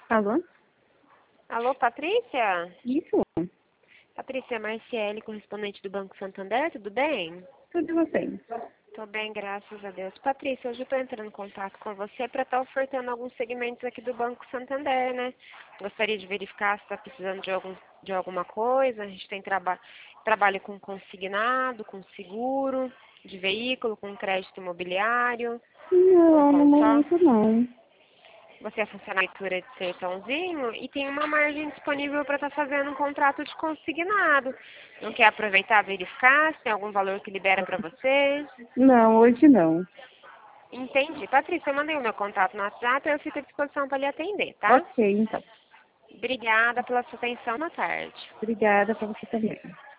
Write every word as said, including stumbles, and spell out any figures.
Alô? Alô, Patrícia? Isso? Patrícia Marciele, correspondente do Banco Santander, tudo bem? Tudo bem. Tô bem, graças a Deus. Patrícia, hoje eu tô entrando em contato com você para estar ofertando alguns segmentos aqui do Banco Santander, né? Gostaria de verificar se está precisando de, algum, de alguma coisa. A gente tem traba trabalho com consignado, com seguro, de veículo, com crédito imobiliário, com Não, no consórcio. momento não. Você é funcionária de Sertãozinho e tem uma margem disponível para estar fazendo um contrato de consignado. Não quer aproveitar, verificar se tem algum valor que libera para você? Não, hoje não. Entendi. Patrícia, eu mandei o meu contato no WhatsApp e eu fico à disposição para lhe atender, tá? Ok, então. Obrigada pela sua atenção. Boa tarde. Obrigada para você também.